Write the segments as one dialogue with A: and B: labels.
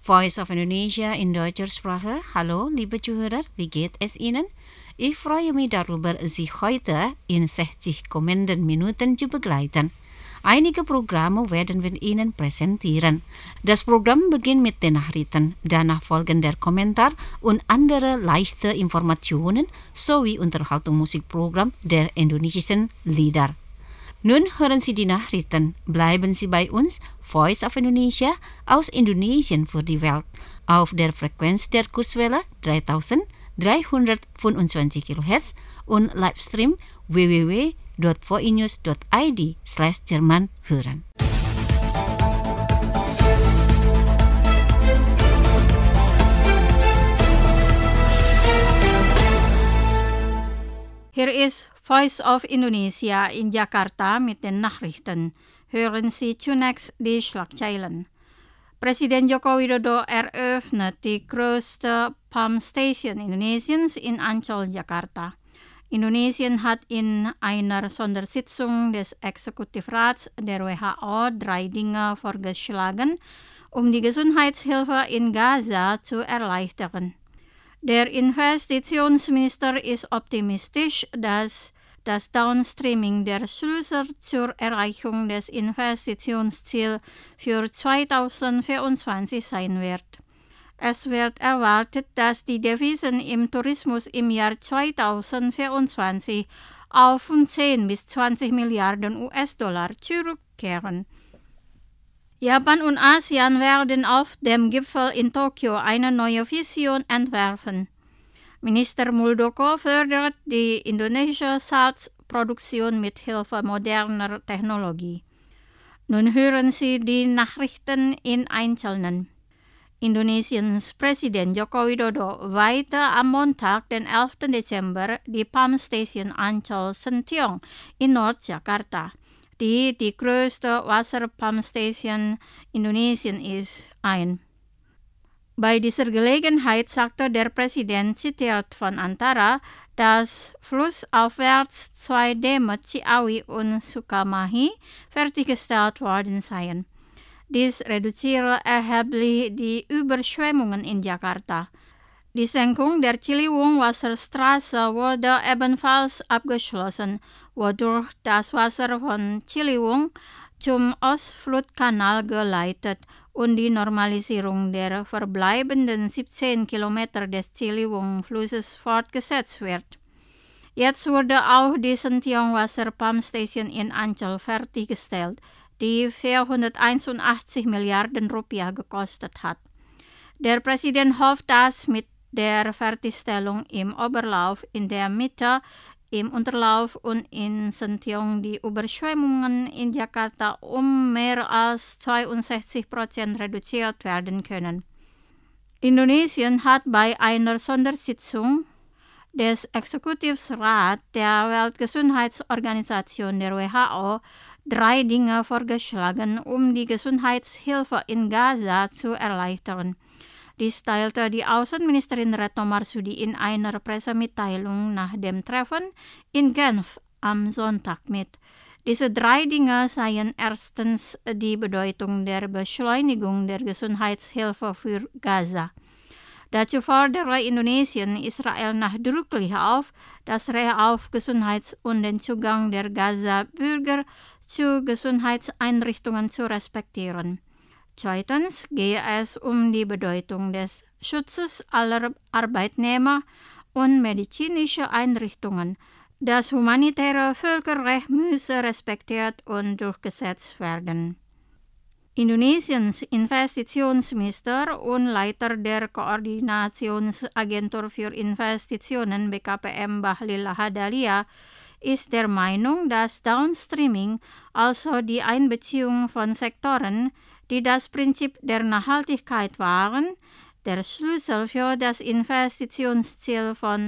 A: Voice of Indonesia in deutscher Sprache. Hallo, liebe Zuhörer, wie geht es Ihnen? Ich freue mich darüber, Sie heute in 60 kommenden Minuten zu begleiten. Einige Programme werden wir Ihnen präsentieren. Das Programm beginnt mit den Nachrichten, danach folgen der Kommentar und andere leichte Informationen sowie Unterhaltungsmusikprogramm der indonesischen Lieder. Nun hören Sie die Nachrichten. Bleiben Sie bei uns, Voice of Indonesia aus Indonesien für die Welt, auf der Frequenz der Kurzwelle 3325 kHz und Livestream www.voinews.id/Jerman hören.
B: Hier ist Voice of Indonesia in Jakarta mit den Nachrichten. Hören Sie zunächst die Schlagzeilen. Presiden Joko Widodo eröffnet die größte Pumpstation Indonesiens in Ancol, Jakarta. Indonesien hat in einer Sondersitzung des Exekutivrats der WHO 3 Dinge vorgeschlagen, um die Gesundheitshilfe in Gaza zu erleichtern. Der Investitionsminister ist optimistisch, dass das Downstreaming der Schlüssel zur Erreichung des Investitionsziels für 2024 sein wird. Es wird erwartet, dass die Devisen im Tourismus im Jahr 2024 auf 10 bis 20 Milliarden US-Dollar zurückkehren. Japan und ASEAN werden auf dem Gipfel in Tokio eine neue Vision entwerfen. Minister Muldoko fördert die indonesische Salzproduktion mit Hilfe moderner Technologie. Nun hören Sie die Nachrichten in Einzelnen. Indonesiens Präsident Joko Widodo weihte am Montag, den 11. Dezember, die Pumpstation Ancol Sentiong in Nordjakarta, die größte Wasserpumpstation Indonesien ist, ein. Bei dieser Gelegenheit sagte der Präsident, zitiert von Antara, dass flussaufwärts 2 Dämme Ciawi und Sukamahi fertiggestellt worden seien. Dies reduziere erheblich die Überschwemmungen in Jakarta. Die Senkung der Ciliwung-Wasserstraße wurde ebenfalls abgeschlossen, wodurch das Wasser von Ciliwung zum Ostflutkanal geleitet und die Normalisierung der verbleibenden 17 Kilometer des Ciliwung-Flusses fortgesetzt wird. Jetzt wurde auch die Sentiong Wasserpumpstation in Ancol fertiggestellt, die 481 Milliarden Rupiah gekostet hat. Der Präsident hofft, dass mit der Fertigstellung im Oberlauf, in der Mitte, im Unterlauf und in Sentiong die Überschwemmungen in Jakarta um mehr als 62% reduziert werden können. Indonesien hat bei einer Sondersitzung des Exekutivrats der Weltgesundheitsorganisation der WHO 3 Dinge vorgeschlagen, um die Gesundheitshilfe in Gaza zu erleichtern. Dies teilte die Außenministerin Retno Marsudi in einer Pressemitteilung nach dem Treffen in Genf am Sonntag mit. Diese 3 Dinge seien erstens die Bedeutung der Beschleunigung der Gesundheitshilfe für Gaza. Dazu fordere Indonesien Israel nachdrücklich auf, das Recht auf Gesundheit und den Zugang der Gaza-Bürger zu Gesundheitseinrichtungen zu respektieren. Zweitens gehe es um die Bedeutung des Schutzes aller Arbeitnehmer und medizinischer Einrichtungen. Das humanitäre Völkerrecht müsse respektiert und durchgesetzt werden. Indonesiens Investitionsminister und Leiter der Koordinationsagentur für Investitionen BKPM Bahlil Lahadalia ist der Meinung, dass Downstreaming, also die Einbeziehung von Sektoren, die das Prinzip der Nachhaltigkeit wahren, der Schlüssel für das Investitionsziel von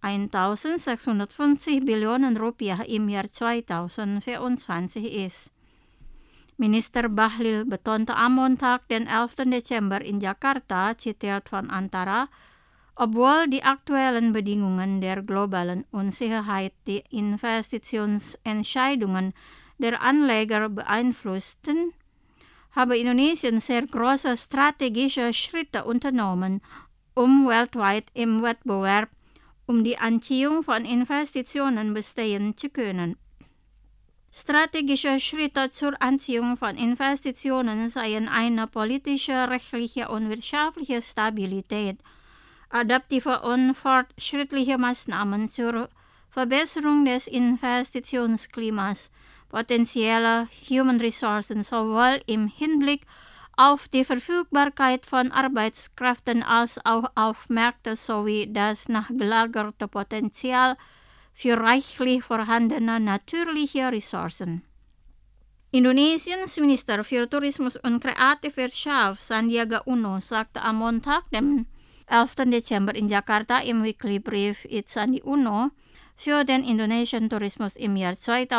B: 1.650 Billionen Rupiah im Jahr 2024 ist. Minister Bahlil betonte am Montag, den 11. Dezember in Jakarta, zitiert von Antara, obwohl die aktuellen Bedingungen der globalen Unsicherheit die Investitionsentscheidungen der Anleger beeinflussten, habe Indonesien sehr große strategische Schritte unternommen, um weltweit im Wettbewerb um die Anziehung von Investitionen bestehen zu können. Strategische Schritte zur Anziehung von Investitionen seien eine politische, rechtliche und wirtschaftliche Stabilität, adaptive und fortschrittliche Maßnahmen zur Verbesserung des Investitionsklimas, potenzielle Human Resources sowohl im Hinblick auf die Verfügbarkeit von Arbeitskräften als auch auf Märkte sowie das nachgelagerte Potenzial für reichlich vorhandene natürliche Ressourcen. Indonesiens Minister für Tourismus und Kreativwirtschaft Sandiaga Uno sagte am Montag, dem 11. Dezember in Jakarta im Weekly Brief It Sandi Uno, für den indonesischen Tourismus im Jahr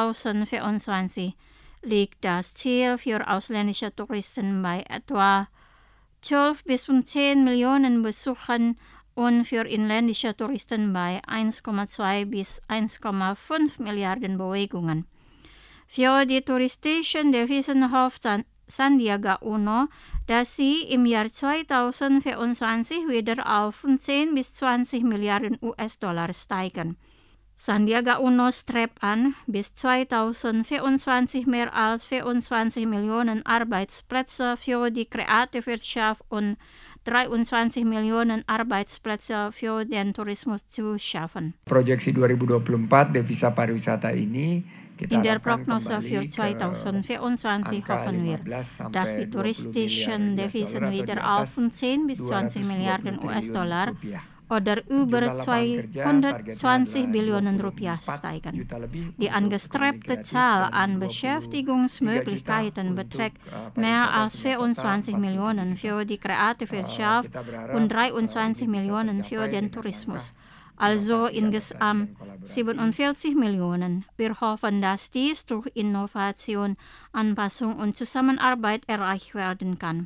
B: 2024 liegt das Ziel für ausländische Touristen bei etwa 12 bis 15 Millionen Besuchern und für inländische Touristen bei 1,2 bis 1,5 Milliarden Bewegungen. Für die touristischen Devisen hofft Sandiaga Uno, dass sie im Jahr 2024 wieder auf 15 bis 20 Milliarden US-Dollar steigen. Sandiaga Uno strebt an, bis 2024 mehr als 24 Millionen Arbeitsplätze für die Kreativwirtschaft und 23 Millionen Arbeitsplätze für den Tourismus zu schaffen.
C: Proyeksi 2024 devisa pariwisata ini
B: in der Prognose für 2024 hoffen wir, dass die touristischen Devisen wieder auf 10 bis 20 Milliarden US-Dollar oder über 220 Billionen Rupiah steigen. Die angestrebte Zahl an Beschäftigungsmöglichkeiten beträgt mehr als 24 Millionen für die Kreativwirtschaft und 23 Millionen für den Tourismus. Also insgesamt 47 Millionen. Wir hoffen, dass dies durch Innovation, Anpassung und Zusammenarbeit erreicht werden kann.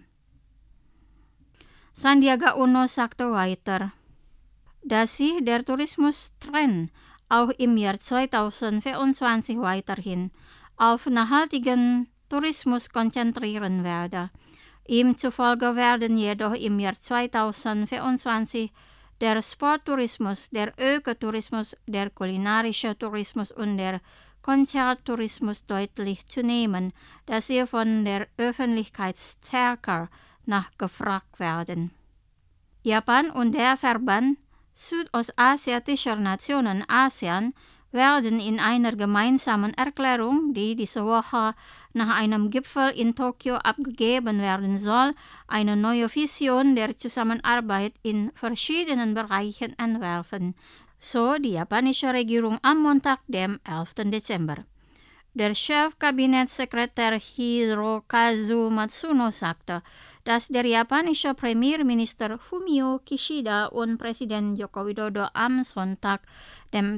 B: Sandiaga Uno sagte weiter, dass sich der Tourismustrend auch im Jahr 2024 weiterhin auf nachhaltigen Tourismus konzentrieren werde. Ihm zufolge werden jedoch im Jahr 2024 der Sporttourismus, der Ökotourismus, der kulinarische Tourismus und der Konzerttourismus deutlich zunehmen, da sie von der Öffentlichkeit stärker nachgefragt werden. Japan und der Verband Südostasiatischer Nationen ASEAN werden in einer gemeinsamen Erklärung, die diese Woche nach einem Gipfel in Tokio abgegeben werden soll, eine neue Vision der Zusammenarbeit in verschiedenen Bereichen entwerfen, so die japanische Regierung am Montag, dem 11. Dezember. Der Chefkabinettssekretär Hirokazu Matsuno sagte, dass der japanische Premierminister Fumio Kishida und Präsident Joko Widodo am Sonntag, dem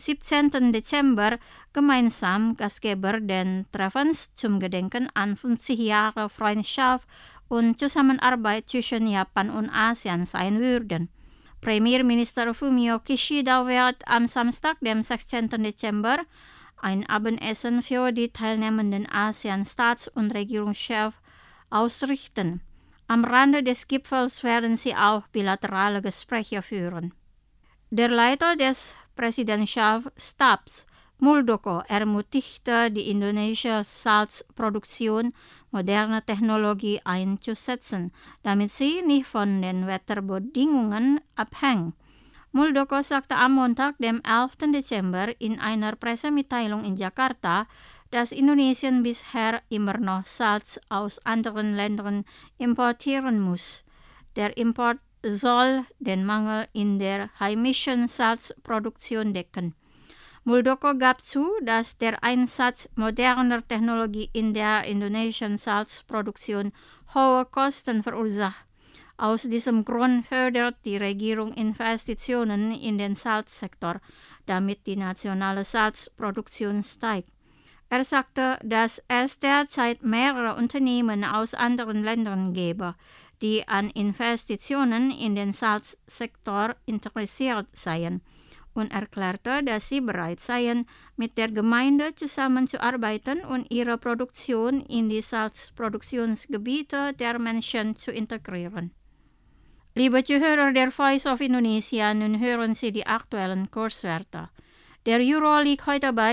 B: 17. Dezember, gemeinsam Gastgeber den Treffens zum Gedenken an 50 Jahre Freundschaft und Zusammenarbeit zwischen Japan und ASEAN sein würden. Premierminister Fumio Kishida wird am Samstag, dem 16. Dezember, ein Abendessen für die teilnehmenden ASEAN-Staats- und Regierungschefs ausrichten. Am Rande des Gipfels werden sie auch bilaterale Gespräche führen. Der Leiter des Präsidentschaftsstabs, Muldoko, ermutigte die indonesische Salzproduktion, moderne Technologie einzusetzen, damit sie nicht von den Wetterbedingungen abhängt. Muldoko sagte am Montag, dem 11. Dezember, in einer Pressemitteilung in Jakarta, dass Indonesien bisher immer noch Salz aus anderen Ländern importieren muss. Der Import soll den Mangel in der heimischen Salzproduktion decken. Muldoko gab zu, dass der Einsatz moderner Technologie in der indonesischen Salzproduktion hohe Kosten verursacht. Aus diesem Grund fördert die Regierung Investitionen in den Salzsektor, damit die nationale Salzproduktion steigt. Er sagte, dass es derzeit mehrere Unternehmen aus anderen Ländern gebe, die an Investitionen in den Salzsektor interessiert seien. und erklärte, dass sie bereit seien, mit der Gemeinde zusammenzuarbeiten und ihre Produktion in die Salzproduktionsgebiete der Menschen zu integrieren. Liebe Zuhörer der Voice of Indonesia, nun hören Sie die aktuellen Kurswerte. Der Euro liegt heute bei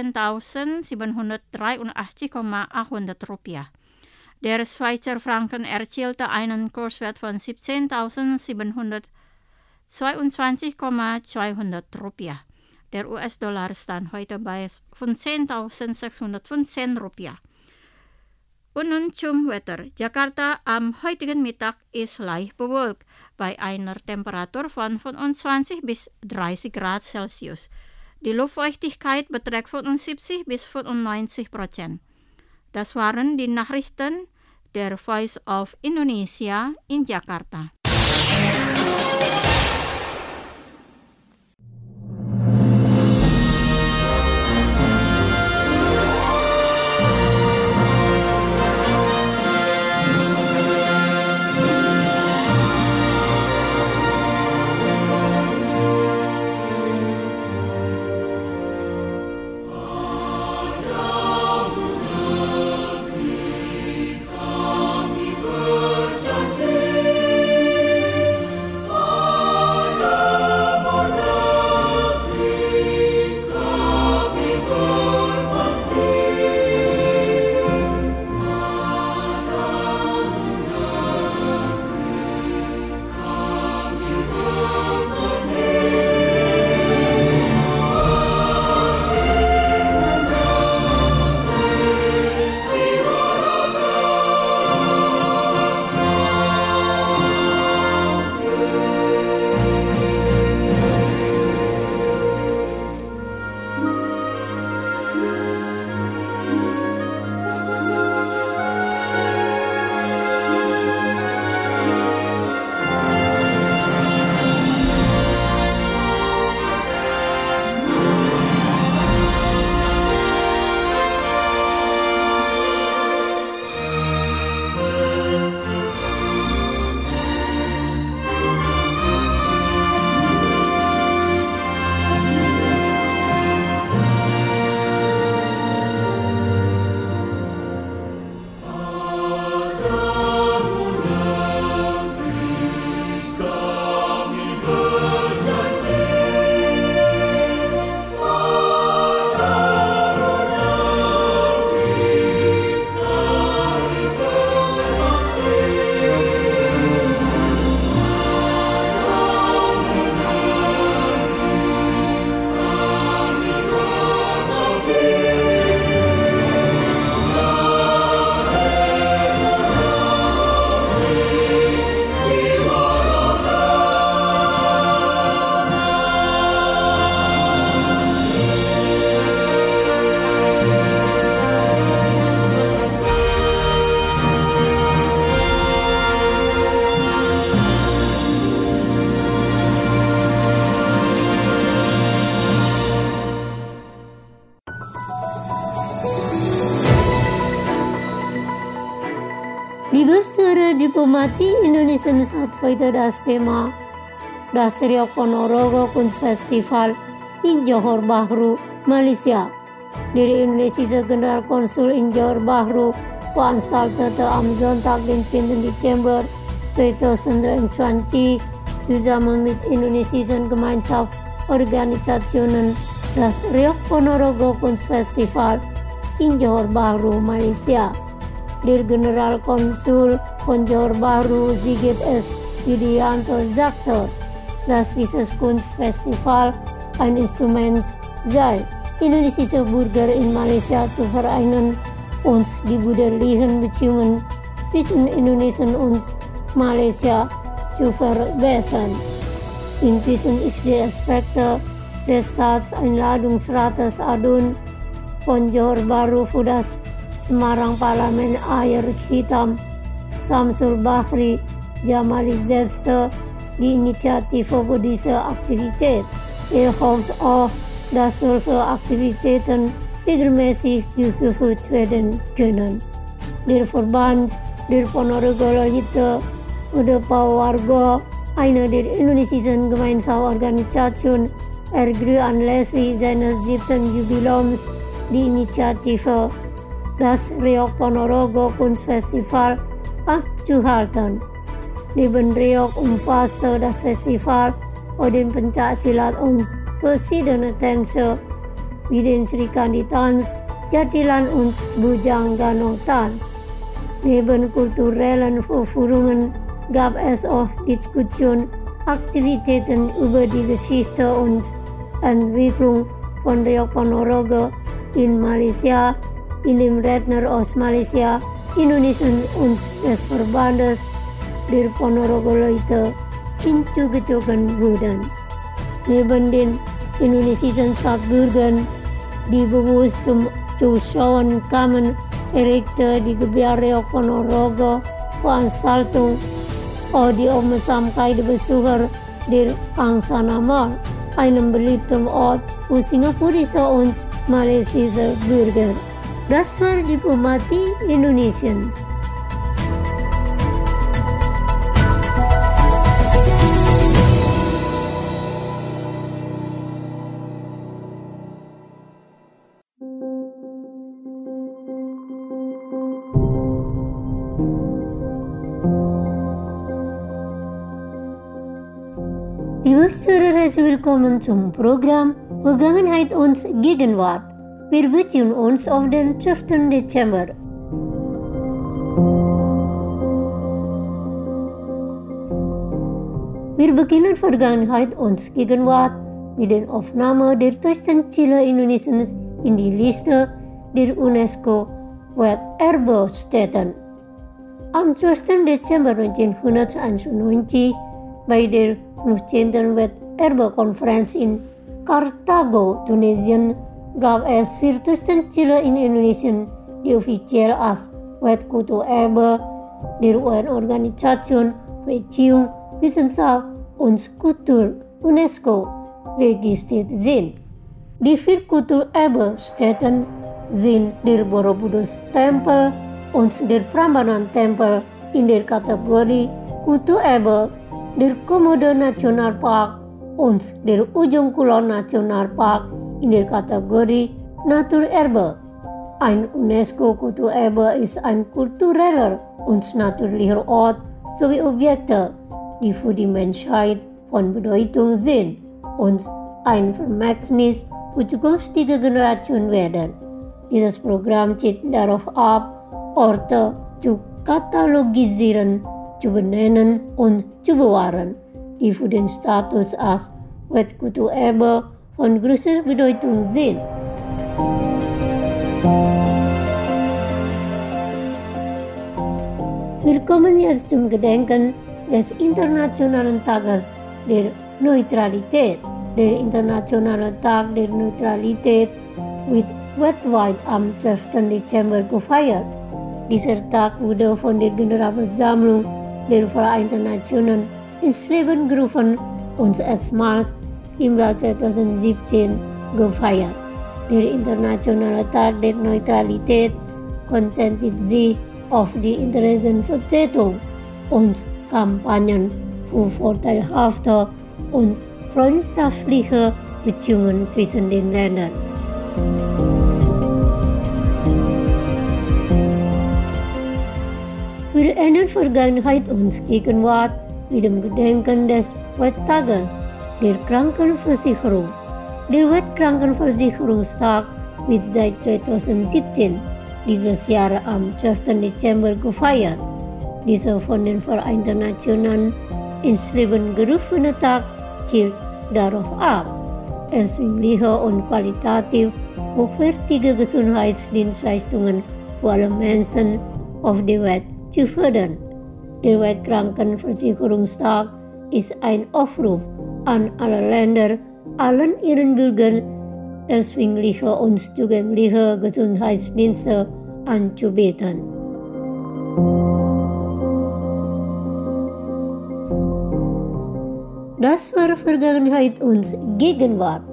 B: 16.783,800 Rupiah. Der Schweizer Franken erzielte einen Kurswert von 17.722,200 Rupiah. Der US-Dollar stand heute bei 15.615 Rupiah. Und nun zum Wetter. Jakarta am heutigen Mittag ist leicht bewölkt bei einer Temperatur von 25 bis 30 Grad Celsius. Die Luftfeuchtigkeit beträgt 75 bis 95%. Das waren die Nachrichten der Voice of Indonesia in Jakarta.
D: Liebe saudara diplomati Indonesia Satwaita das tema das Rio Ponorogo Kunstfestival in Johor Bahru, Malaysia. Dari Indonesia General Konsul in Johor Bahru veranstaltete am Sonntag, den 10. Dezember 2020 zusammen mit indonesischen Gemeinschaftsorganisationen das Rio Ponorogo Kunstfestival in Johor Bahru, Malaysia. Der Generalkonsul von Johor Bahru Sigit S. Yudianto sagte, dass dieses Kunstfestival ein Instrument sei, indonesische Bürger in Malaysia zu vereinen und die brüderlichen Beziehungen zwischen Indonesien und Malaysia zu verbessern. Inzwischen ist die Aspekte des Staatseinladungsrates ADUN von Johor Bahru für das Semarang Parlamen Air Hitam Samsul Bahri Jamali setzte die Initiative für diese Aktivität. Er hofft auch, dass solche Aktivitäten regelmäßig durchgeführt werden können. Der Verband der Ponorogo Lohite Uda Pawargo, eine der indonesischen Gemeinschaftsorganisationen ergrü anlässlich seines 7. Jubiläums die Initiative, das Riok Ponorogo Kunstfestival abzuhalten. Neben Riok umfasste das Festival auch den Pencaksilat und verschiedene Tänze wie den Srikandi-Tanz, Jatilan und Bujang Ganong-Tanz. Neben kulturellen Verführungen gab es auch Diskussionen, Aktivitäten über die Geschichte und Entwicklung von Riok Ponorogo in Malaysia, in dem Redner aus Malaysia, Indonesia und des Verbandes der Ponorogo-Leute hinzugezogen wurden. Neben den indonesischen Staatsbürgern, die bewusst zum Zuschauen kamen, erregte die Gebiar Riok Ponorogo Veranstaltung auch die Aufmerksamkeit der Besucher der Angsana Mall, einem beliebten Ort für singapurische und malaysische Bürger. Das war Diplomatie Indonesiens. Liebe Zuhörer, herzlich willkommen zum Programm Vergangenheit und Gegenwart. Wir beziehen uns auf den 12. Dezember. Wir beginnen Vergangenheit und Gegenwart mit der Aufnahme der deutschen Ziele Indonesiens in die Liste der UNESCO Welterbestätten. Am 12. Dezember 1991 bei der 15. Welterbekonferenz in Karthago, Tunesien, gab es 14 Ziele in Indonesien, die offiziell als Weltkulturerbe der UN-Organisation für Erziehung, Wissenschaft und Kultur UNESCO registriert sind. Die 4 Kulturerbestätten sind der Borobudur-Tempel und der Prambanan-Tempel in der Kategorie Kulturerbe, der Komodo Nationalpark und der Ujung Kulon Nationalpark in der Kategorie Naturerbe. Ein UNESCO-Kulturerbe ist ein kultureller und natürlicher Ort sowie Objekte, die für die Menschheit von Bedeutung sind und ein Vermächtnis für zukünftige Generationen werden. Dieses Programm zielt darauf ab, Orte zu katalogisieren, zu benennen und zu bewahren, die für den Status als Weltkulturerbe von größter Bedeutung sind. Wir kommen jetzt zum Gedenken des Internationalen Tages der Neutralität. Der Internationale Tag der Neutralität wird weltweit am 12. Dezember gefeiert. Dieser Tag wurde von der Generalversammlung der Vereinten Nationen ins Leben gerufen und erstmals im Jahr 2017 gefeiert. Der Internationale Tag der Neutralität konzentriert sich auf die Interessenvertretung und Kampagnen für vorteilhafte und freundschaftliche Beziehungen zwischen den Ländern. Wir ändern Vergangenheit und Gegenwart mit dem Gedenken des Welttages der Krankenversicherung. Der Weltkrankenversicherungstag wird seit 2017 dieses Jahr am 12. Dezember gefeiert. Dieser von den Vereinten Nationen ins Leben gerufene Tag zielt darauf ab, erschwingliche und qualitativ hochwertige Gesundheitsdienstleistungen für alle Menschen auf der Welt zu fördern. Der Weltkrankenversicherungstag ist ein Aufruf an alle Länder, allen ihren Bürgern erschwingliche und zugängliche Gesundheitsdienste anzubieten. Das war Vergangenheit und Gegenwart.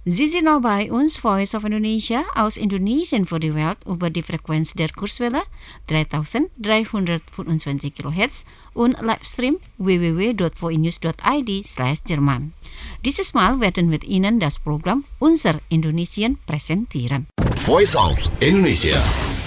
A: Sie sind noch bei uns, Voice of Indonesia, aus Indonesien für die Welt über die Frequenz der Kurzwelle 3325 kHz und Livestream www.voinews.id/Jerman. Dieses Mal werden wir Ihnen das Programm Unser Indonesien präsentieren.
E: Voice of Indonesia.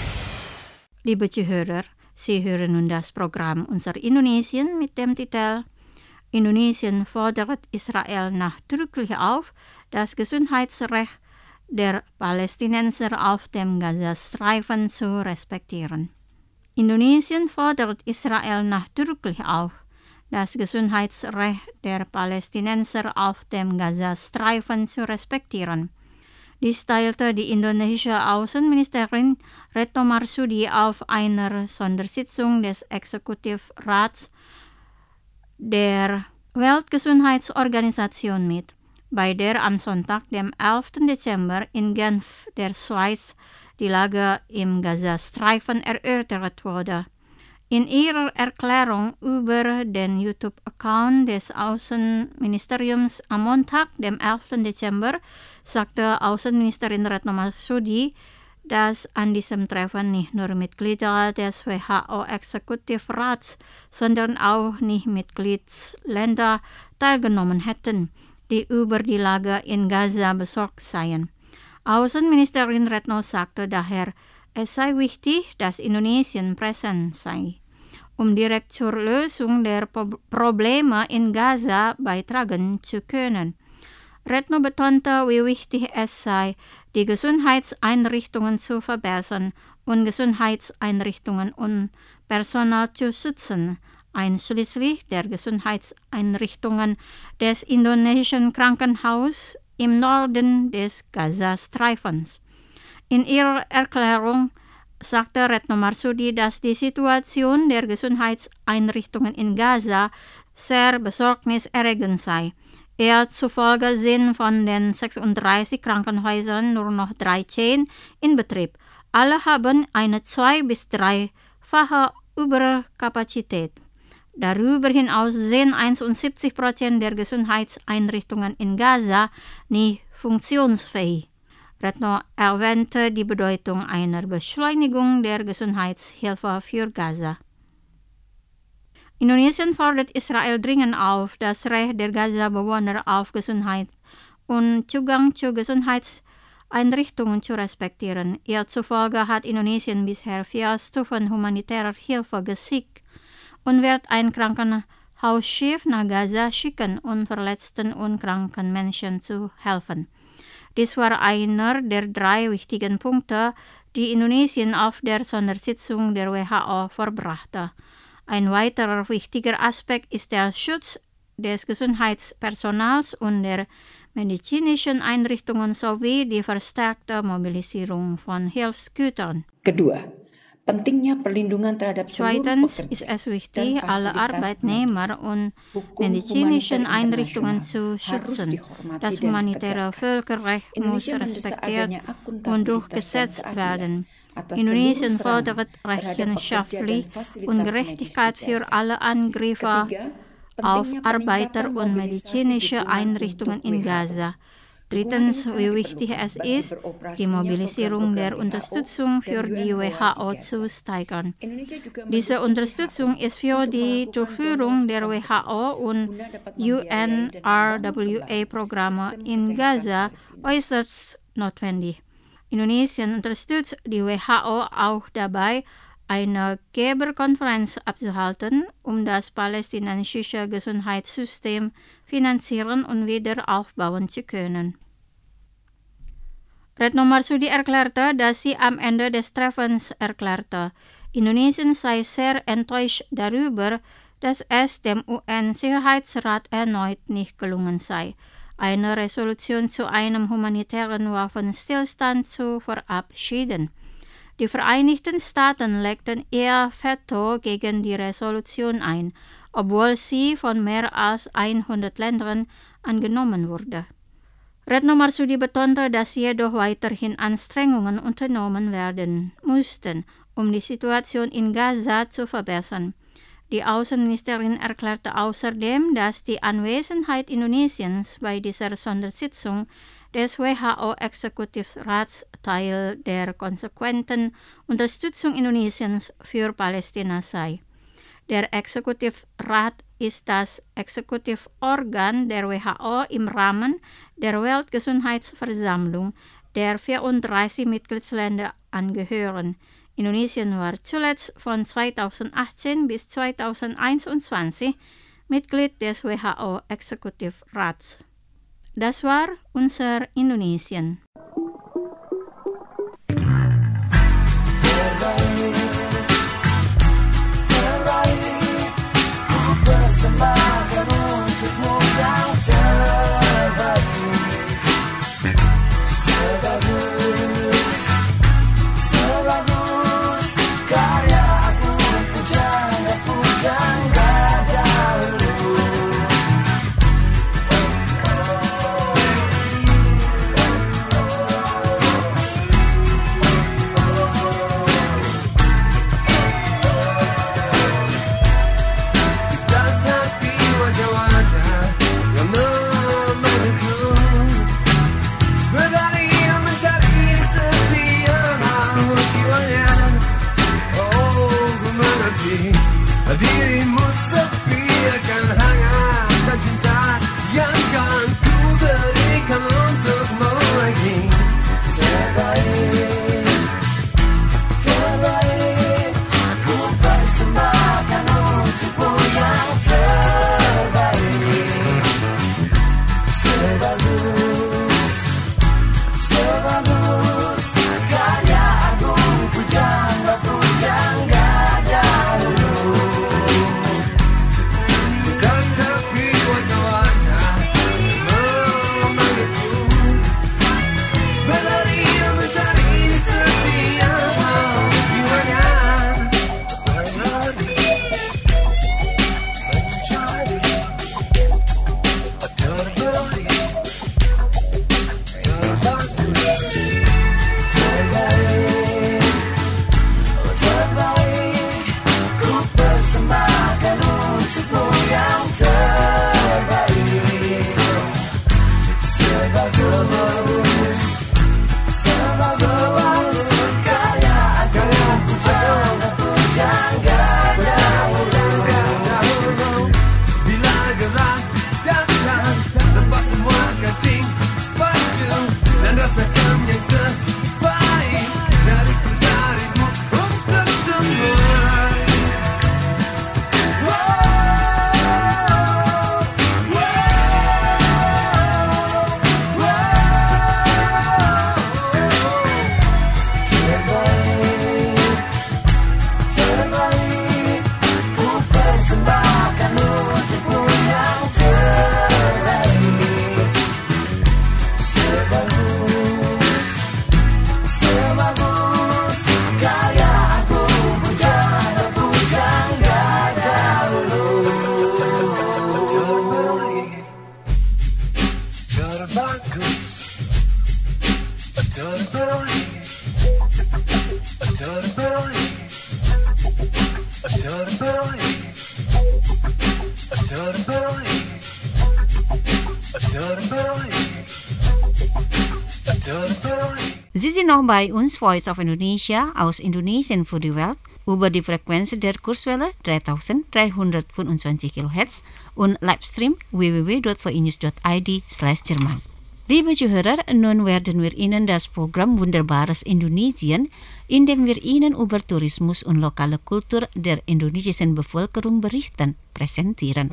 B: Liebe Zuhörer, Sie hören nun das Programm Unser Indonesien mit dem Titel Indonesien fordert Israel nachdrücklich auf, das Gesundheitsrecht der Palästinenser auf dem Gazastreifen zu respektieren. Indonesien fordert Israel nachdrücklich auf, das Gesundheitsrecht der Palästinenser auf dem Gazastreifen zu respektieren. Dies teilte die indonesische Außenministerin Retno Marsudi auf einer Sondersitzung des Exekutivrats der Weltgesundheitsorganisation mit, bei der am Sonntag, dem 11. Dezember in Genf, der Schweiz, die Lage im Gazastreifen erörtert wurde. In ihrer Erklärung über den YouTube-Account des Außenministeriums am Montag, dem 11. Dezember, sagte Außenministerin Retno Marsudi, dass an diesem Treffen nicht nur Mitglieder des WHO-Exekutivrats, sondern auch nicht Mitgliedsländer teilgenommen hätten, die über die Lage in Gaza besorgt seien. Außenministerin Retno sagte daher, es sei wichtig, dass Indonesien präsent sei, um direkt zur Lösung der Probleme in Gaza beitragen zu können. Retno betonte, wie wichtig es sei, die Gesundheitseinrichtungen zu verbessern und Gesundheitseinrichtungen und Personal zu schützen, einschließlich der Gesundheitseinrichtungen des indonesischen Krankenhauses im Norden des Gazastreifens. In ihrer Erklärung sagte Retno Marsudi, dass die Situation der Gesundheitseinrichtungen in Gaza sehr besorgniserregend sei. Ihr zufolge sind von den 36 Krankenhäusern nur noch 13 in Betrieb. Alle haben eine 2- bis 3-fache Überkapazität. Darüber hinaus sind 71% der Gesundheitseinrichtungen in Gaza nicht funktionsfähig. Retno erwähnte die Bedeutung einer Beschleunigung der Gesundheitshilfe für Gaza. Indonesien fordert Israel dringend auf, das Recht der Gaza-Bewohner auf Gesundheit und Zugang zu Gesundheitseinrichtungen zu respektieren. Ihr zufolge hat Indonesien bisher 4 Stufen humanitärer Hilfe geschickt und wird ein Krankenhausschiff nach Gaza schicken, um verletzten und kranken Menschen zu helfen. Dies war einer der 3 wichtigen Punkte, die Indonesien auf der Sondersitzung der WHO vorbrachte. Ein weiterer wichtiger Aspekt ist der Schutz des Gesundheitspersonals und der medizinischen Einrichtungen sowie die verstärkte Mobilisierung von Hilfsgütern.
F: Kedua, pentingnya perlindungan terhadap seluruh
B: Zweitens
F: pekerja
B: ist es
F: dan
B: wichtig, alle
F: fasilitas
B: Arbeitnehmer
F: medis.
B: und
F: Hukum
B: medizinischen
F: humanitar
B: Einrichtungen
F: internasional
B: zu
F: harus
B: schützen.
F: dihormati
B: Das
F: dan
B: humanitäre
F: ditegakkan.
B: Völkerrecht muss
F: Indonesia mendesak
B: respektiert
F: adanya
B: und
F: akuntabilitas
B: durchgesetzt
F: dan
B: werden.
F: keadilan atas
B: Indonesien
F: seluruh serangan
B: fordert
F: terhadap
B: Rechenschaftlich
F: pekerja dan fasilitas
B: und
F: medis
B: Gerechtigkeit
F: di
B: für
F: Gaza.
B: alle Angriffe
F: Ketiga,
B: auf
F: pentingnya
B: Arbeiter
F: peningkatan
B: und
F: mobilisasi
B: medizinische
F: dukungan
B: Einrichtungen
F: untuk
B: in
F: WHO.
B: Gaza.
F: Dukungan
B: Drittens,
F: ini
B: wie
F: sangat
B: wichtig es
F: diperlukan bagi
B: ist, die
F: beroperasinya
B: Mobilisierung der
F: program-program WHO
B: Unterstützung für
F: dan
B: die
F: UNRWA
B: WHO
F: di
B: zu
F: Gaza.
B: steigern.
F: Indonesia juga
B: Diese
F: mendukung
B: Unterstützung
F: WHO
B: ist für
F: untuk
B: die
F: melakukan
B: Durchführung der
F: donors
B: WHO
F: conference
B: und
F: guna dapat membiayai dan membangun kembali
B: UNRWA-Programme
F: sistem
B: in
F: kesehatan
B: Gaza
F: Palestina.
B: äußerst notwendig. Indonesien unterstützt die WHO auch dabei, eine Geberkonferenz abzuhalten, um das palästinensische Gesundheitssystem finanzieren und wieder aufbauen zu können. Retno Marsudi erklärte, dass sie am Ende des Treffens erklärte, Indonesien sei sehr enttäuscht darüber, dass es dem UN-Sicherheitsrat erneut nicht gelungen sei, eine Resolution zu einem humanitären Waffenstillstand zu verabschieden. Die Vereinigten Staaten legten ihr Veto gegen die Resolution ein, obwohl sie von mehr als 100 Ländern angenommen wurde. Retno Marsudi betonte, dass jedoch weiterhin Anstrengungen unternommen werden mussten, um die Situation in Gaza zu verbessern. Die Außenministerin erklärte außerdem, dass die Anwesenheit Indonesiens bei dieser Sondersitzung des WHO-Exekutivrats Teil der konsequenten Unterstützung Indonesiens für Palästina sei. Der Exekutivrat ist das Exekutivorgan der WHO im Rahmen der Weltgesundheitsversammlung, der 34 Mitgliedsländer angehören. Indonesien war zuletzt von 2018 bis 2021 Mitglied des WHO-Exekutivrats. Das war unser Indonesien.
G: Dirimu sepi akan hangat dan cinta yang kan ku berikan untukmu lagi. Terbaik, aku persembahkan untukmu yang terbaik. Sebagus karya agung pujangga dahulu. Tetapi wajah-wajah memanggilku, berlari mencari setiap jiwanya. Berlari mencari terbaik, terbagus, terbaik, ku persembahkan untukmu yang terbaik. Sebagus karya agung pujangga dahulu. Bila gerak datang, lepas semua kancing baju dan rasakan yang terbaik dariku darimu untuk semua. Terbaik, ku persembahkan untukmu yang terbaik. Sebagus karya agung pujangga dahulu. Terbagus, terbaik, terbaik,
A: Sie sind noch bei uns, Voice of Indonesia, aus Indonesien für die Welt, über die Frequenz der Kurzwelle 3325 kHz und Livestream www.vinews.id/Jerman. Liebe Zuhörer, nun werden wir Ihnen das Programm Wunderbares Indonesien, in dem wir Ihnen über Tourismus und lokale Kultur der indonesischen Bevölkerung berichten, präsentieren.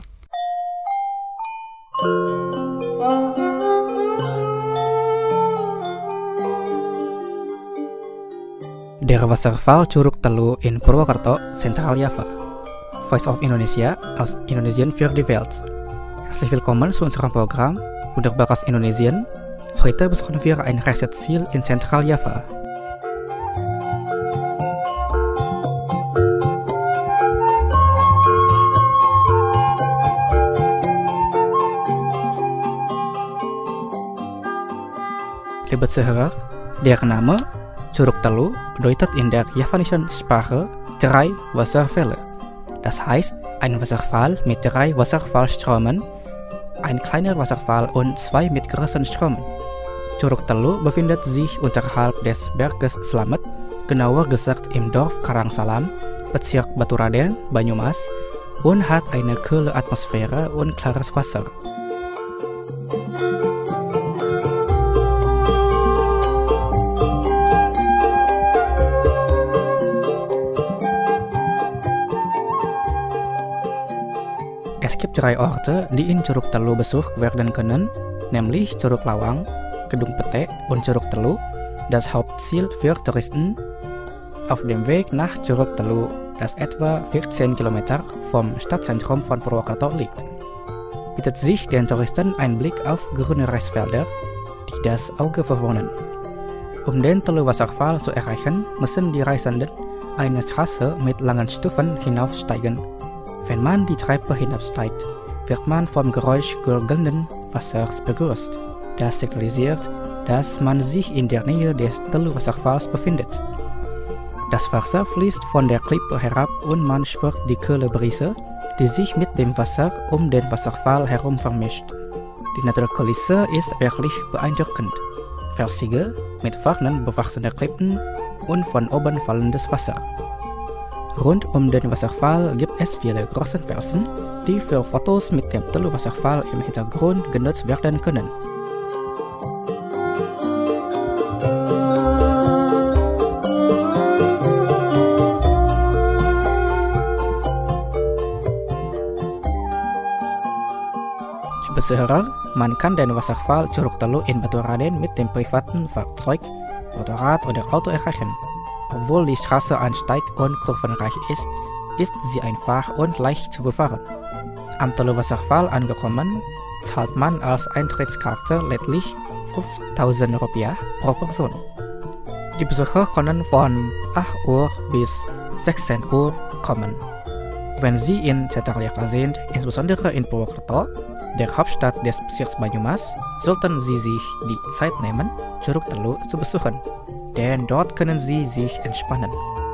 H: Der Wasserfall Curug Telu in Purwokerto, Central Java. Voice of Indonesia aus Indonesien für die Welt. Herzlich willkommen zu unserem Programm Wunderbares Indonesien. Heute besuchen wir ein Reiseziel in Central Java. Liebe Zuhörer, der Name Curug Telu bedeutet in der javanischen Sprache drei Wasserfälle. Das heißt, ein Wasserfall mit drei Wasserfallströmen, ein kleiner Wasserfall und zwei mit großen Strömen. Curug Telu befindet sich unterhalb des Berges Slamet, genauer gesagt im Dorf Karangsalam, Bezirk Baturaden, Banyumas, und hat eine kühle Atmosphäre und klares Wasser. Es gibt 3 Orte, die in Curug Telu besucht werden können, nämlich Curug Lawang, Gedung Pete und Curug Telu, das Hauptziel für Touristen. Auf dem Weg nach Curug Telu, das etwa 14 Kilometer vom Stadtzentrum von Purwokerto liegt, bietet sich den Touristen ein Blick auf grüne Reisfelder, die das Auge verwohnen. Um den Telu-Wasserfall zu erreichen, müssen die Reisenden eine Straße mit langen Stufen hinaufsteigen. Wenn man die Treppe hinabsteigt, wird man vom Geräusch gurgelnden Wassers begrüßt, das signalisiert, dass man sich in der Nähe des Telu-Wasserfalls befindet. Das Wasser fließt von der Klippe herab und man spürt die kühle Brise, die sich mit dem Wasser um den Wasserfall herum vermischt. Die Naturkulisse ist wirklich beeindruckend. Felsige, mit Farnen bewachsene Klippen und von oben fallendes Wasser. Rund um den Wasserfall gibt es viele große Felsen, die für Fotos mit dem Telu-Wasserfall im Hintergrund genutzt werden können. Liebe Zuhörer, man kann den Wasserfall Curug Telu in Baturaden mit dem privaten Fahrzeug, Motorrad oder Auto erreichen. Obwohl die Straße ansteig und kurvenreich ist sie einfach und leicht zu befahren. Am Telu-Wasserfall angekommen, zahlt man als Eintrittskarte lediglich 5.000 Rupiah pro Person. Die Besucher können von 8 Uhr bis 16 Uhr kommen. Wenn Sie in Centralia sind, insbesondere in Purwokerto, der Hauptstadt des Bezirks Banyumas, sollten Sie sich die Zeit nehmen, Curug Telu zu besuchen, denn dort können Sie sich entspannen.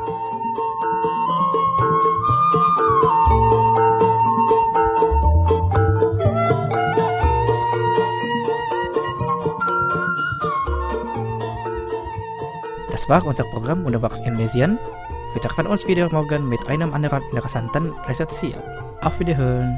H: Das war unser Programm Wunderbares Indonesien. Wir treffen uns wieder morgen mit einem anderen interessanten Reiseziel. Auf Wiederhören!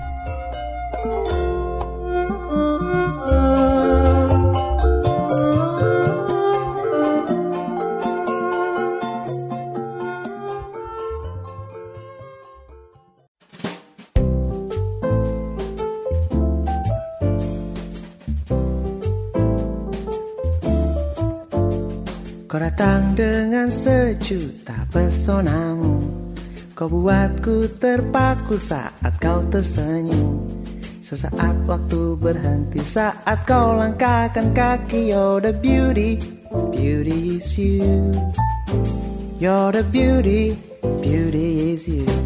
G: Kau datang dengan sejuta pesonamu, kau buatku terpaku saat kau tersenyum. Sesaat waktu berhenti saat kau langkahkan kaki. You're the beauty, beauty is you. You're the beauty, beauty is you.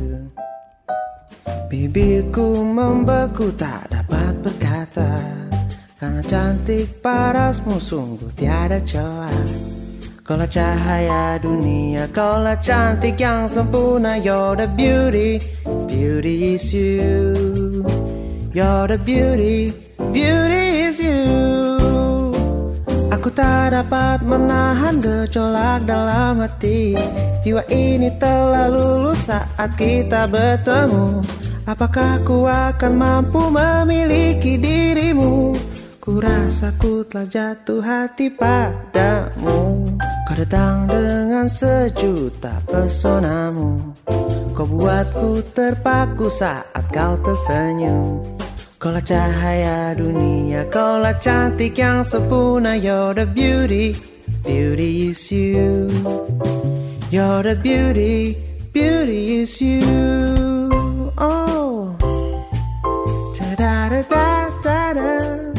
G: Bibirku membeku tak dapat berkata, karena cantik parasmu sungguh tiada celah. Kaulah cahaya dunia, kaulah cantik yang sempurna. You're the beauty, beauty is you. You're the beauty, beauty is you. Aku tak dapat menahan gejolak dalam hati. Jiwa ini telah lulus saat kita bertemu. Apakah ku akan mampu memiliki dirimu? Ku rasa ku telah jatuh hati padamu. Kau datang dengan sejuta pesonamu, kau buatku terpaku saat kau tersenyum. Kaulah cahaya dunia, kaulah cantik yang sempurna. You're the beauty, beauty is you. You're the beauty, beauty is you. Oh, ta-da-da-da-da-da,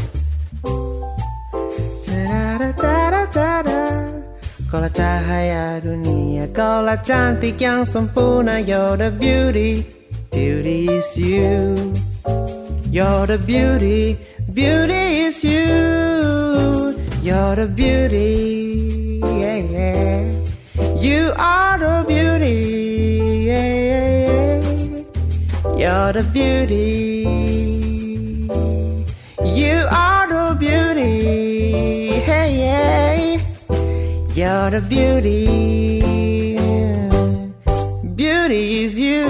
G: ta-da-da-da-da-da. Kaulah cahaya dunia, kaulah cantik yang sempurna. You're the beauty, beauty is you. You're the beauty, beauty is you. You're the beauty, yeah, yeah. You are the beauty, yeah, yeah, yeah. You're the beauty. You are the beauty, hey, yeah. You're the beauty, beauty is you,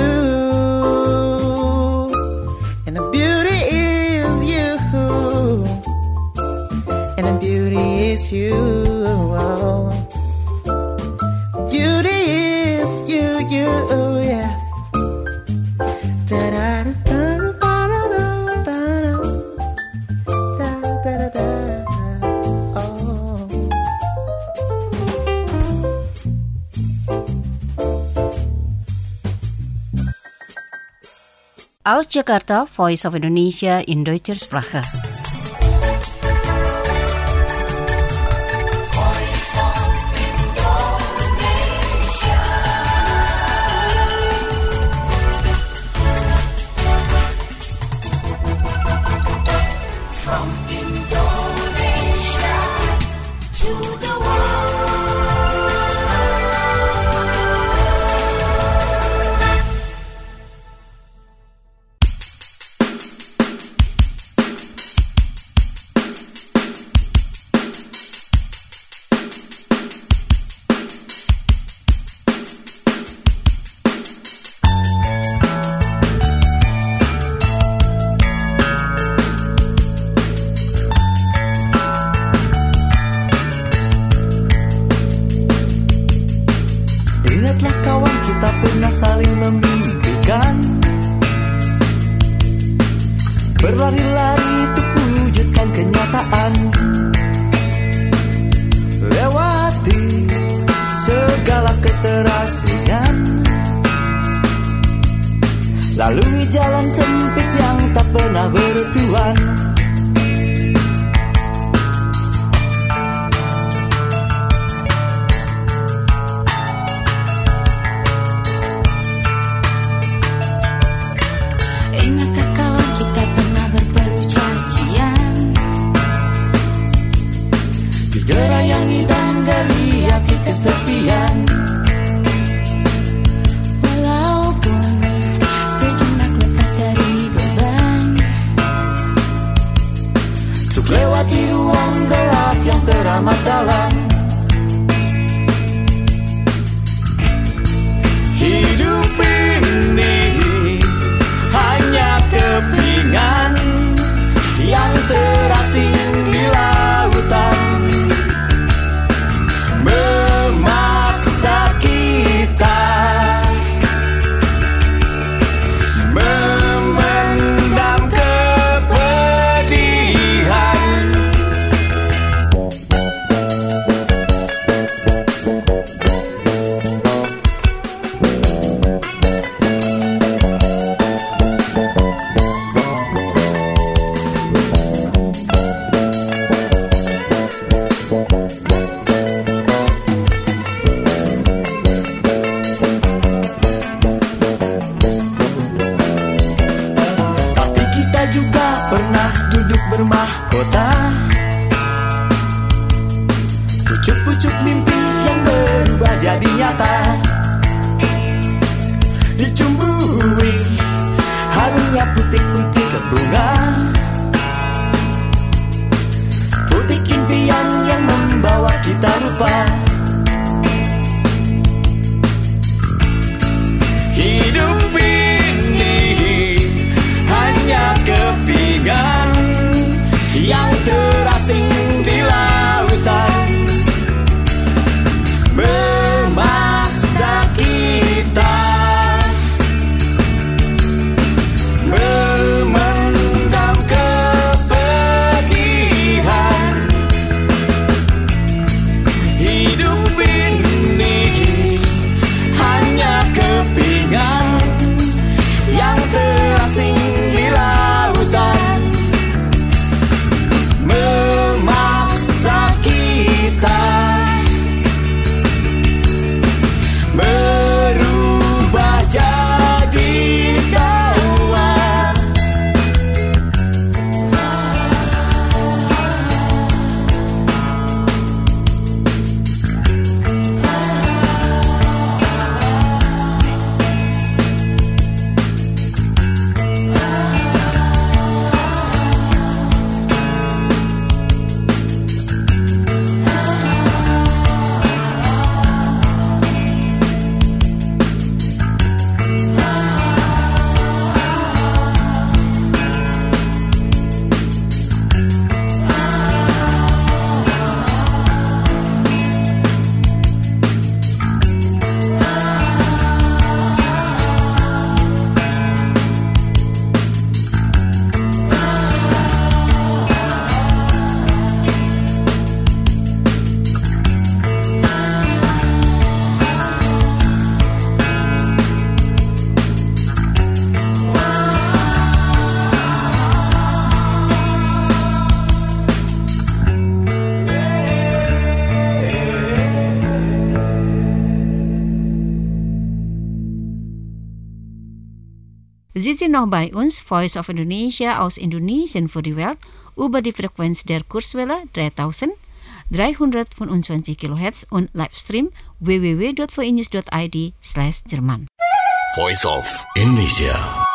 G: and the beauty is you, and the beauty is you. Beauty is you, yeah.
A: Aus Jakarta, Voice of Indonesia in Deutscher Sprache.
G: Ingatlah kawan, kita pernah saling memimpikan, berlari-lari untuk mewujudkan kenyataan, lewati segala keterasingan, lalui jalan sempit yang tak pernah bertuan.
I: Ingatkah kawan, kita pernah berpeluh cacian, digerayangi dan geliati kesepian. Walaupun sejenak lepas dari beban, untuk lewati ruang gelap yang teramat dalam.
G: Hidup ini hanya kepingan yang terasing di lautan, memaksa kita memendam kepedihan. Tapi kita juga pernah duduk bermahkota, pucuk-pucuk mimpi yang berubah jadi nyata, dicumbui harumnya putik-putik bunga, putik impian yang membawa kita lupa. Hidup ini hanya kepingan yang terasing di lautan, memaksa kita memendam kepedihan. Hidup
A: Sie sind noch bei uns, Voice of Indonesia aus Indonesien für die Welt, über die Frequenz der Kurzwelle 3325 kHz und Livestream www.voinews.id/Jerman.
E: Voice of Indonesia.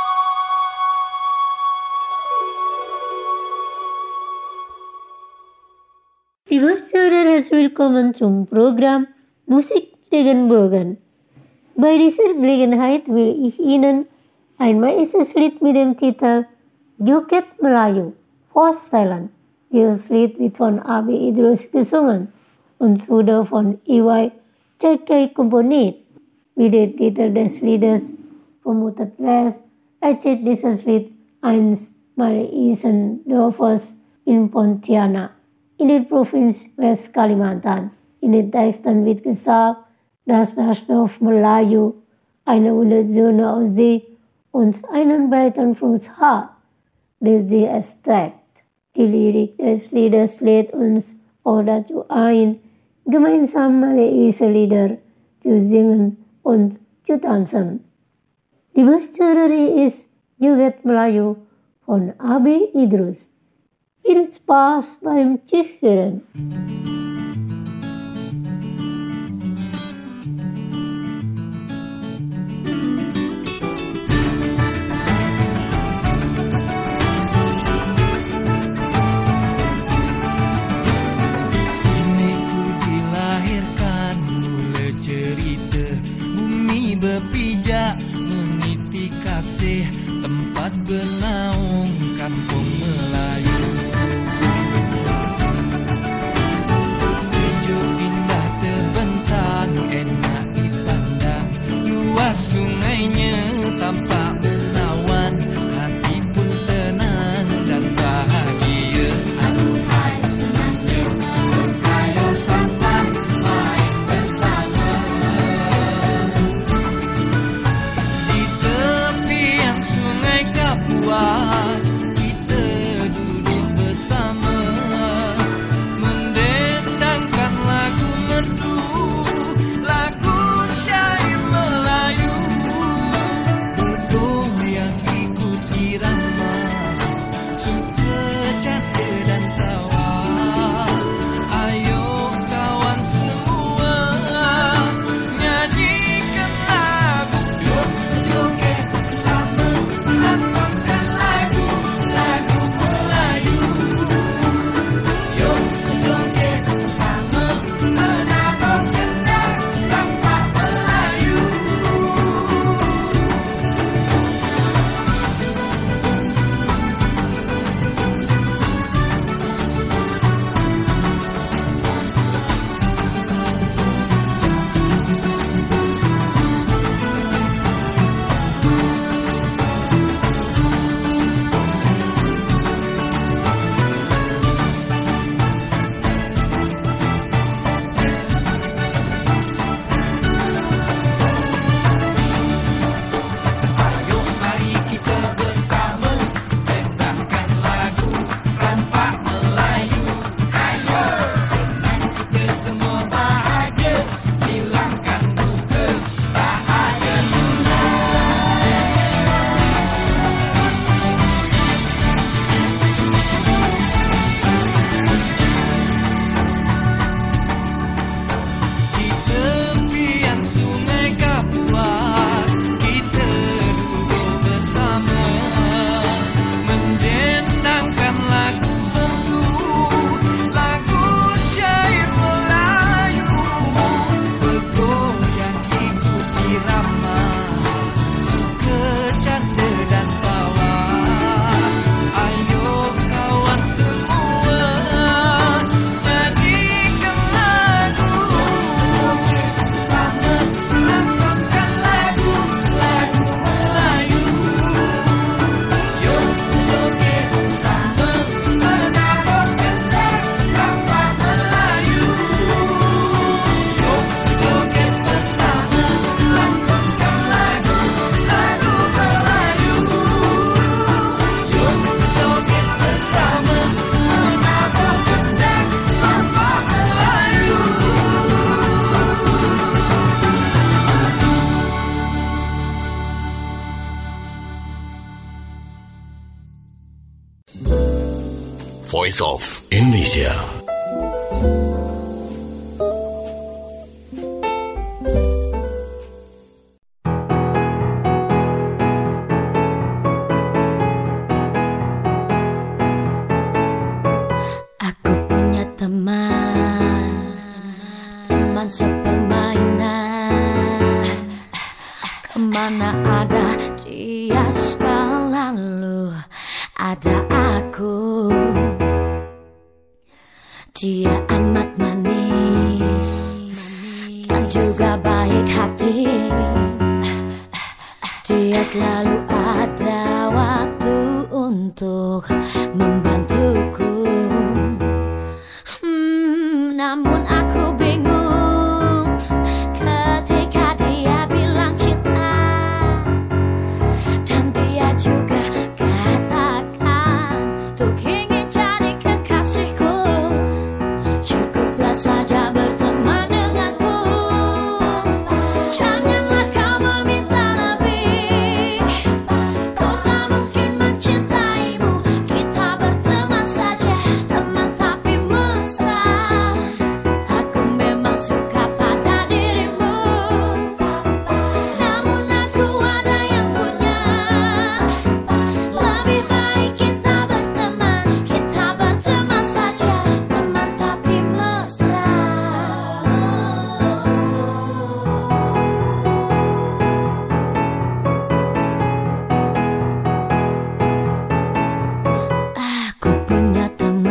D: Liebe Zuhörer, herzlich willkommen zum Programm Musik Regenbogen. Bei dieser Gelegenheit will ich Ihnen ein maisches Lied mit dem Titel Joget Melayu vorstellen. Dieses Lied wird von Abi Idrus gesungen und wurde von Iwai Cekai komponiert. Wie der Titel des Liedes vermutet lässt, erzählt dieses Lied eines malaysischen Dorfes in Pontianak in der Provinz West Kalimantan. In den Texten wird gesagt, dass das Dorf Melayu eine wunderschöne Aussicht und einen breiten Fluss hat, der sie erstreckt. Die Lyrik des Liedes lädt uns auch dazu ein, gemeinsam malaysische Lieder zu singen und zu tanzen. Die Bestseller ist Joget Melayu von Abi Idrus. Viel Spaß beim Zuhören.
G: Tempat bernaung kampung Melayu, sejuk indah terbentang, enak dipandang, luas sungainya tampak menawan, hati pun tenang dan bahagia. Aduhai senangnya berkaya sampan main bersama. Di tepian sungai Kapu
E: Voice of Indonesia.
I: Aku punya teman sepermainan. Kemana ada dia selalu ada aku. Dia amat manis dan juga baik hati. Dia selalu ada waktu untuk membantuku. Namun aku bingung ketika dia bilang cinta, dan dia juga katakan untuk ingin jadi kekasihku. Cukuplah saja berteman denganku, janganlah kau meminta lebih. Ku tak mungkin mencintaimu, kita berteman saja, teman tapi mesra. Aku memang suka pada dirimu, namun aku ada yang punya. Lebih baik kita berteman saja, teman tapi mesra. Aku punya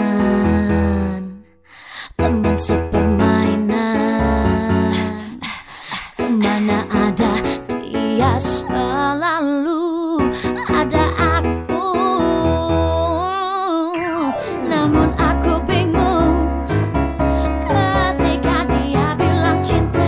I: teman sepermainan. Kemana ada dia selalu ada aku. Namun aku bingung ketika dia bilang cinta,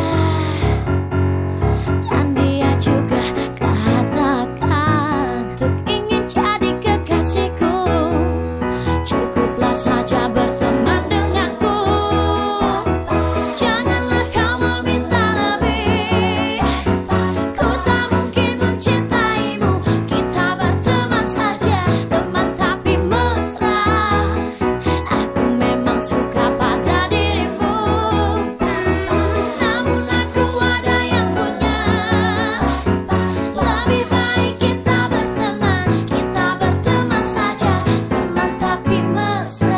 I: dan dia juga katakan untuk ingin jadi kekasihku. Cukuplah saja berteman denganku, janganlah kau meminta lebih. Ku tak mungkin mencintaimu, kita berteman saja, teman tapi mesra. Aku memang suka pada dirimu, namun aku ada yang punya. Lebih baik kita berteman saja, teman tapi mesra.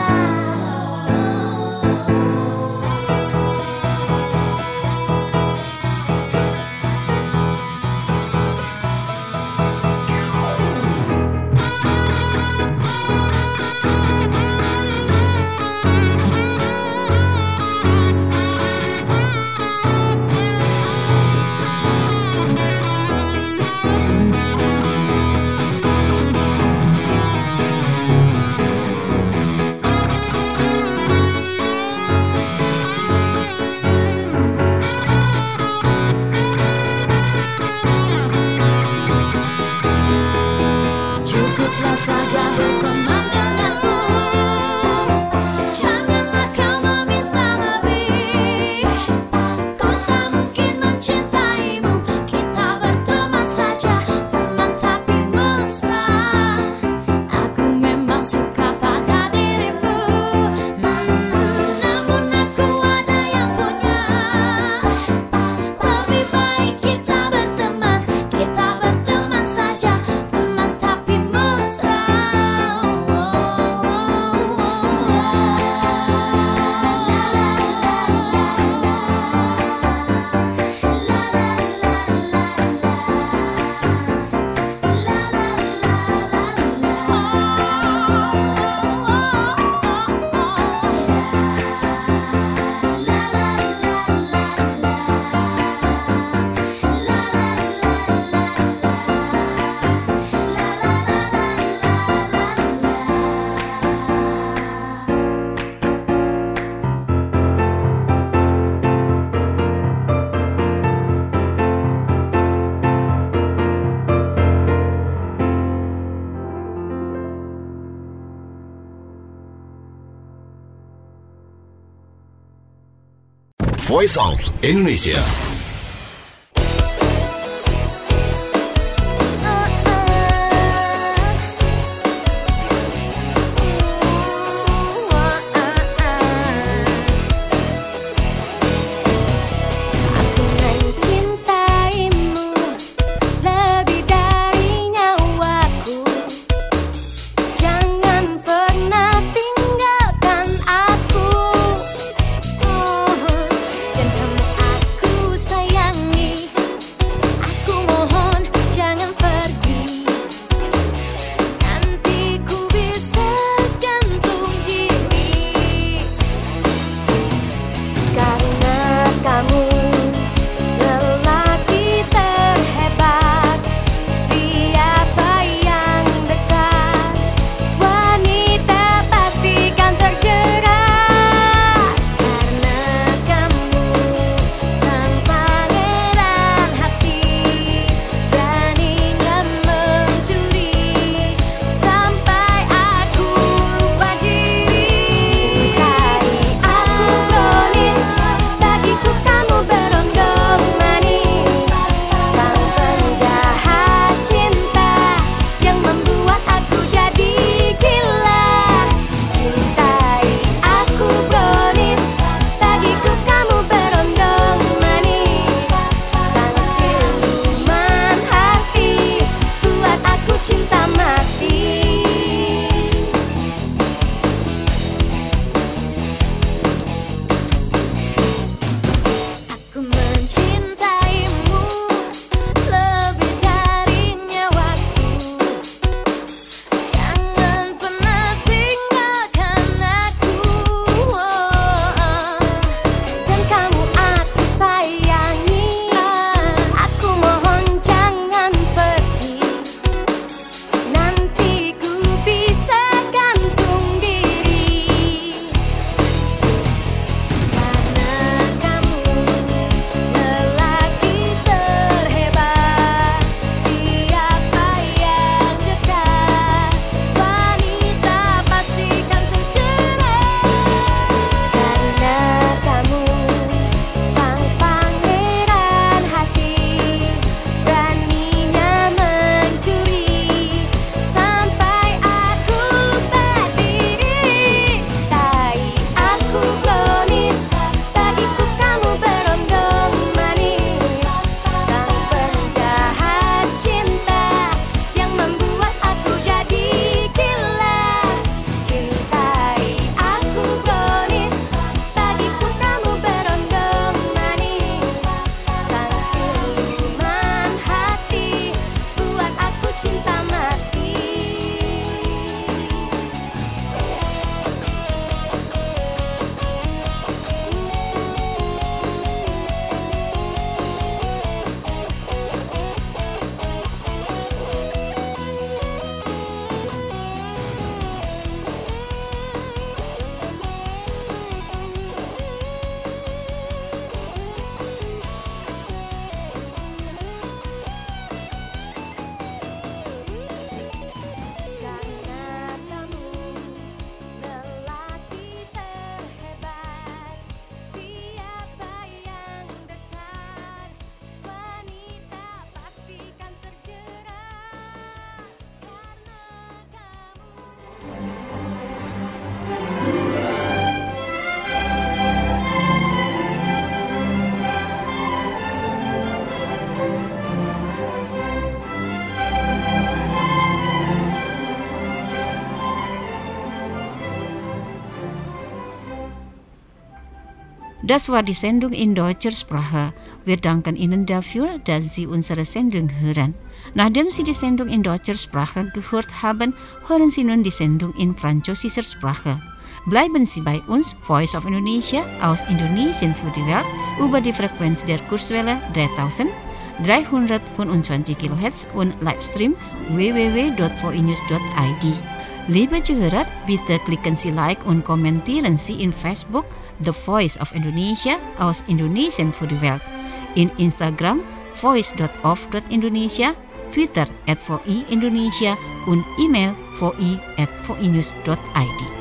I: Cukuplah saja berteman denganku, janganlah kau meminta lebih. Ku tak mungkin mencintaimu, kita berteman saja, teman tapi mesra. Aku memang suka pada dirimu, namun aku ada yang punya. Lebih baik kita berteman saja, teman tapi mesra.
E: Voice of Indonesia.
A: Das war die Sendung in deutscher Sprache. Wir danken Ihnen dafür, dass Sie unsere Sendung hören. Nachdem Sie die Sendung in deutscher Sprache gehört haben, hören Sie nun die Sendung in französischer Sprache. Bleiben Sie bei uns, Voice of Indonesia aus Indonesien für die Welt, über die Frequenz der Kurzwelle 3325 kHz und Livestream www.voinews.id. Liebe Zuhörer, bitte klicken Sie Like und kommentieren Sie in Facebook The Voice of Indonesia aus Indonesien für die Welt, in Instagram voice.of.indonesia, Twitter @VI Indonesia und E-Mail voi@voinews.id.